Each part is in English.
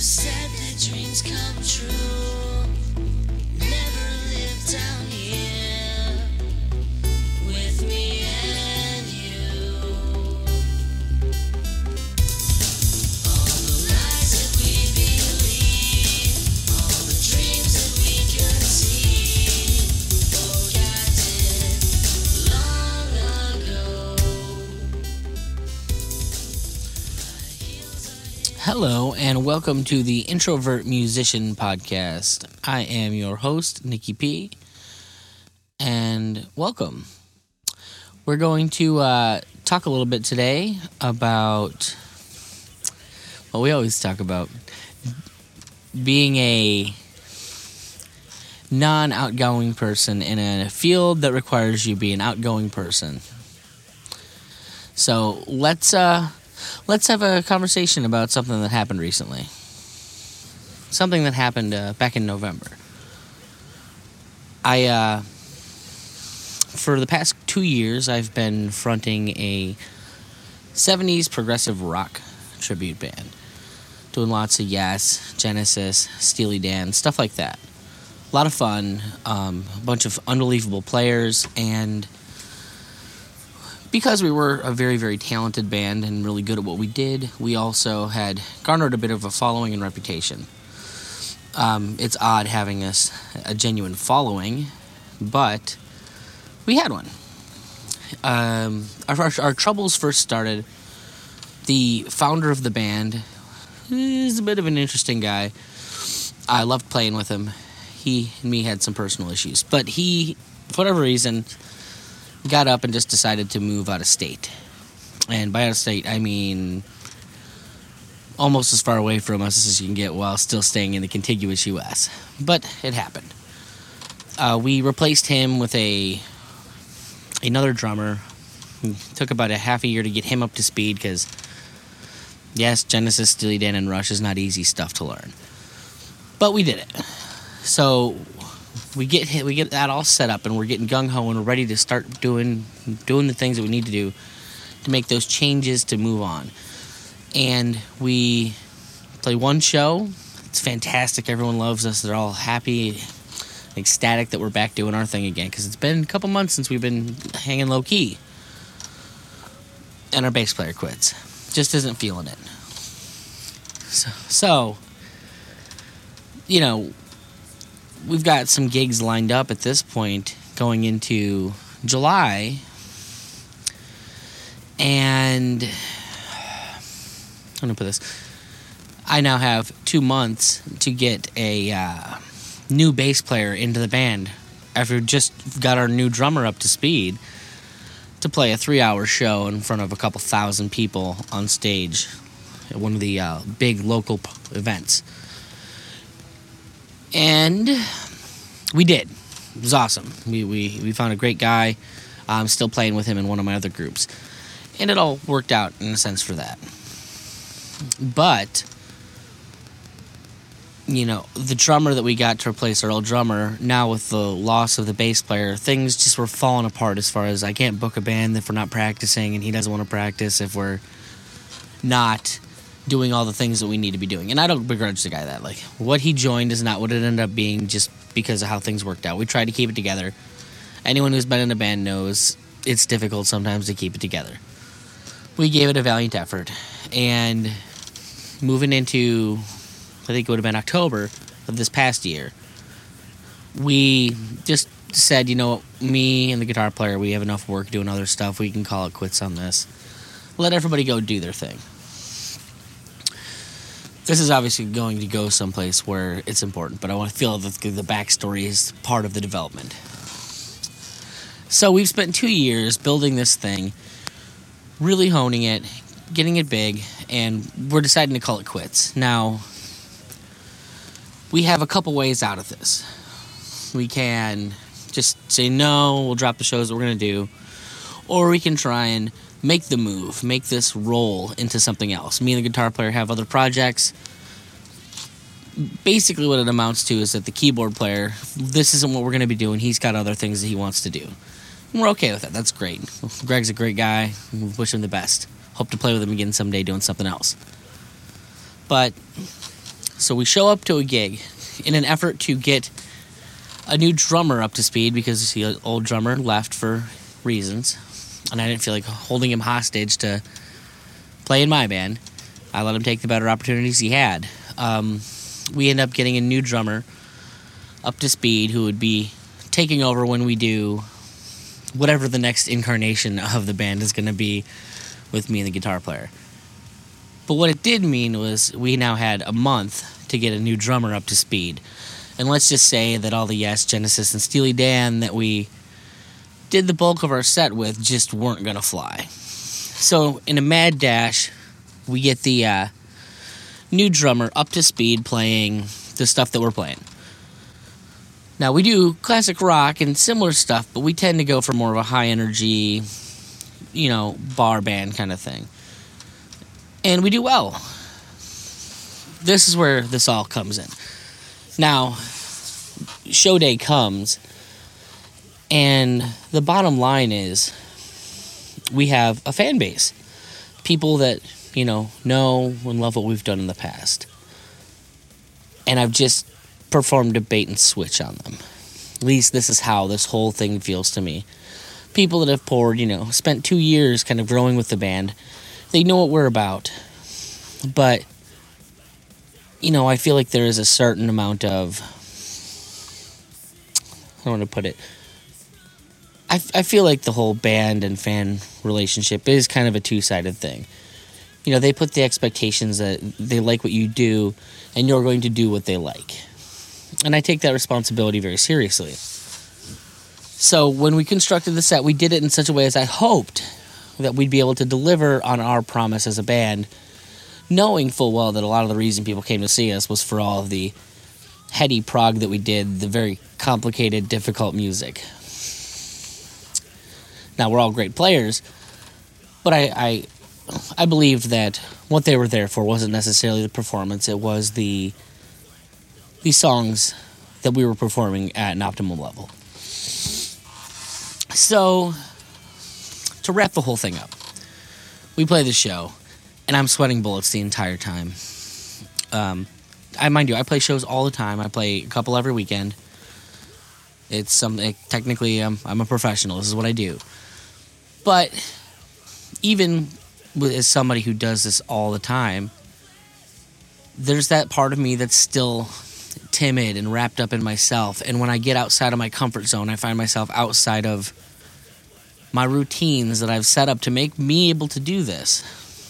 said that dreams come true. Never lived down here with me and you. All the lies that we believe, all the dreams that we conceive, forgotten long ago. Hello, and welcome to the Introvert Musician Podcast. I am your host, Nikki P., and welcome. We're going to talk a little bit today about, well, we always talk about being a non-outgoing person in a field that requires you to be an outgoing person. So let's have a conversation about something that happened recently. Something that happened back in November. For the past 2 years, I've been fronting a 70s progressive rock tribute band. Doing lots of Yes, Genesis, Steely Dan, stuff like that. A lot of fun, a bunch of unbelievable players, and because we were a very, very talented band and really good at what we did, we also had garnered a bit of a following and reputation. It's odd having a genuine following, but we had one. Our troubles first started. The founder of the band is a bit of an interesting guy. I loved playing with him. He and me had some personal issues, but he, for whatever reason, got up and just decided to move out of state. And by out of state, I mean almost as far away from us as you can get while still staying in the contiguous U.S. But it happened. We replaced him with another drummer. It took about a half a year to get him up to speed because, yes, Genesis, Steely Dan, and Rush is not easy stuff to learn. But we did it. So we get that all set up, and we're getting gung-ho, and we're ready to start doing the things that we need to do to make those changes to move on. And we play one show. It's fantastic. Everyone loves us. They're all happy, ecstatic that we're back doing our thing again, because it's been a couple months since we've been hanging low-key. And our bass player quits. Just isn't feeling it. So you know, we've got some gigs lined up at this point going into July, and I'm going to put this. I now have 2 months to get a new bass player into the band after we just got our new drummer up to speed to play a 3-hour show in front of a couple thousand people on stage at one of the big local events. And we did. It was awesome. We found a great guy. I'm still playing with him in one of my other groups. And it all worked out in a sense for that. But, you know, the drummer that we got to replace our old drummer, now with the loss of the bass player, things just were falling apart as far as I can't book a band if we're not practicing, and he doesn't want to practice if we're not doing all the things that we need to be doing. And I don't begrudge the guy that. Like, what he joined is not what it ended up being just because of how things worked out. We tried to keep it together. Anyone who's been in a band knows it's difficult sometimes to keep it together. We gave it a valiant effort. And moving into, I think it would have been October of this past year, we just said, you know, me and the guitar player, we have enough work doing other stuff. We can call it quits on this. Let everybody go do their thing. This is obviously going to go someplace where it's important, but I want to feel that the backstory is part of the development. So we've spent 2 years building this thing, really honing it, getting it big, and we're deciding to call it quits. Now, we have a couple ways out of this. We can just say no, we'll drop the shows that we're going to do, or we can try and make the move, make this roll into something else. Me and the guitar player have other projects. Basically what it amounts to is that the keyboard player, this isn't what we're going to be doing. He's got other things that he wants to do. And we're okay with that. That's great. Greg's a great guy. We wish him the best. Hope to play with him again someday doing something else. But So we show up to a gig in an effort to get a new drummer up to speed because the old drummer left for reasons. And I didn't feel like holding him hostage to play in my band. I let him take the better opportunities he had. We end up getting a new drummer up to speed who would be taking over when we do whatever the next incarnation of the band is going to be with me and the guitar player. But what it did mean was we now had a month to get a new drummer up to speed. And let's just say that all the Yes, Genesis, and Steely Dan that we did the bulk of our set with just weren't going to fly. So in a mad dash, we get the new drummer up to speed playing the stuff that we're playing. Now, we do classic rock and similar stuff, but we tend to go for more of a high-energy, bar band kind of thing. And we do well. This is where this all comes in. Now, show day comes, and the bottom line is we have a fan base. People that, know and love what we've done in the past. And I've just performed a bait and switch on them. At least this is how this whole thing feels to me. People that have poured, spent 2 years kind of growing with the band. They know what we're about. But, I feel like there is a certain amount of, I don't want to put it, I feel like the whole band and fan relationship is kind of a two-sided thing. They put the expectations that they like what you do, and you're going to do what they like. And I take that responsibility very seriously. So when we constructed the set, we did it in such a way as I hoped that we'd be able to deliver on our promise as a band, knowing full well that a lot of the reason people came to see us was for all of the heady prog that we did, the very complicated, difficult music. Now, we're all great players, but I believed that what they were there for wasn't necessarily the performance, it was the songs that we were performing at an optimal level. So, to wrap the whole thing up, we play the show, and I'm sweating bullets the entire time. Mind you, I play shows all the time. I play a couple every weekend. It's something, technically, I'm a professional. This is what I do. But even as somebody who does this all the time, there's that part of me that's still timid and wrapped up in myself. And when I get outside of my comfort zone, I find myself outside of my routines that I've set up to make me able to do this.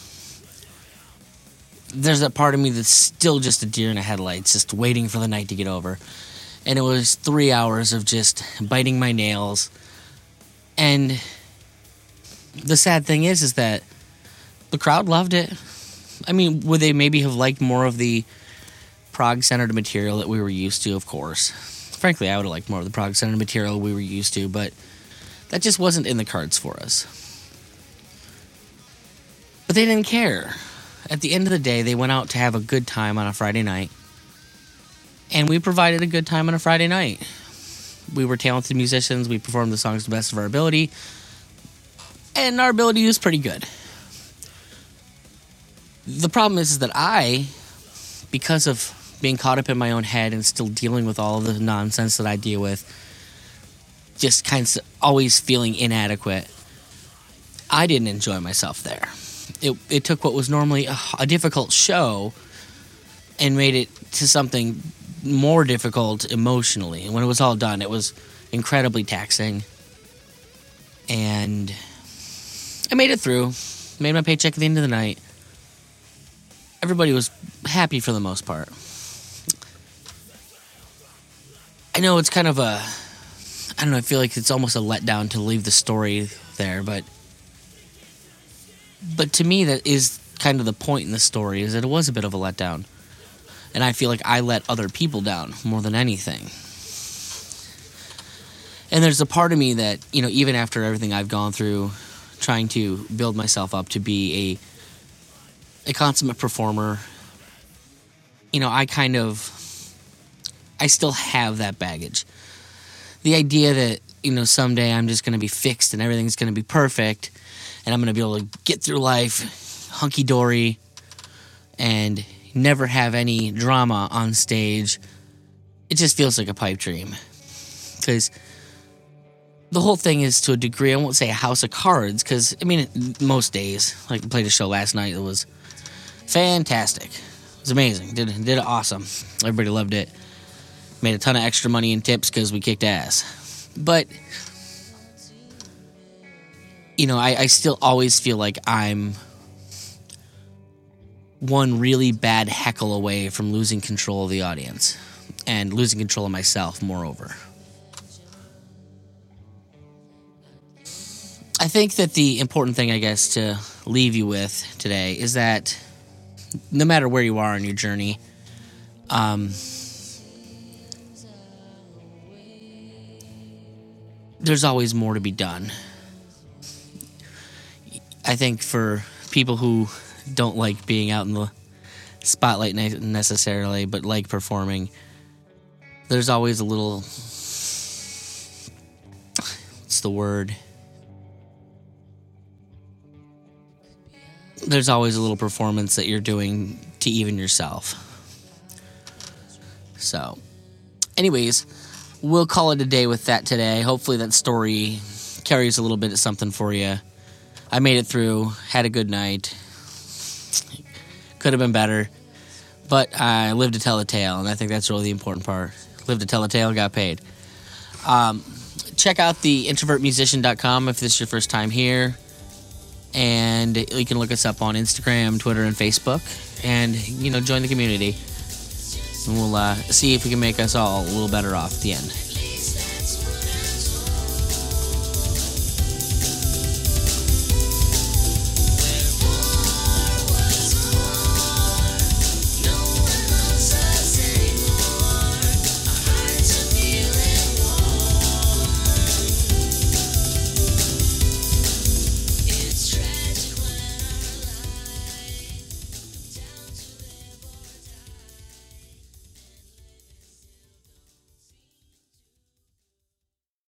There's that part of me that's still just a deer in the headlights, just waiting for the night to get over. And it was 3 hours of just biting my nails. And the sad thing is that the crowd loved it. I mean, would they maybe have liked more of the prog-centered material that we were used to? Of course. Frankly, I would have liked more of the prog-centered material we were used to, but that just wasn't in the cards for us. But they didn't care. At the end of the day, they went out to have a good time on a Friday night. And we provided a good time on a Friday night. We were talented musicians. We performed the songs to the best of our ability. And our ability was pretty good. The problem is that I, because of being caught up in my own head and still dealing with all of the nonsense that I deal with, just kind of always feeling inadequate, I didn't enjoy myself there. It took what was normally a difficult show and made it to something more difficult emotionally. And when it was all done, it was incredibly taxing. And I made it through. Made my paycheck at the end of the night. Everybody was happy for the most part. I know it's kind of I feel like it's almost a letdown to leave the story there, but to me that is kind of the point in the story, is that it was a bit of a letdown. And I feel like I let other people down more than anything. And there's a part of me that, even after everything I've gone through, trying to build myself up to be a consummate performer, I still have that baggage. The idea that, someday I'm just going to be fixed and everything's going to be perfect and I'm going to be able to get through life hunky-dory and, never have any drama on stage. It just feels like a pipe dream. Because the whole thing is, to a degree, I won't say a house of cards, because, I mean, most days, like I played a show last night that was fantastic. It was amazing. Did it awesome. Everybody loved it. Made a ton of extra money in tips because we kicked ass. But, you know, I still always feel like I'm one really bad heckle away from losing control of the audience. And losing control of myself, moreover. I think that the important thing, I guess, to leave you with today is that no matter where you are in your journey, there's always more to be done. I think for people who don't like being out in the spotlight necessarily, but like performing, there's always a little... what's the word? There's always a little performance that you're doing to even yourself. So, anyways, we'll call it a day with that today. Hopefully that story carries a little bit of something for you. I made it through, had a good night. Could have been better, but I lived to tell the tale, and I think that's really the important part. Lived to tell the tale, got paid. Check out the introvertmusician.com if this is your first time here. And you can look us up on Instagram, Twitter, and Facebook. And, you know, join the community. And we'll see if we can make us all a little better off at the end.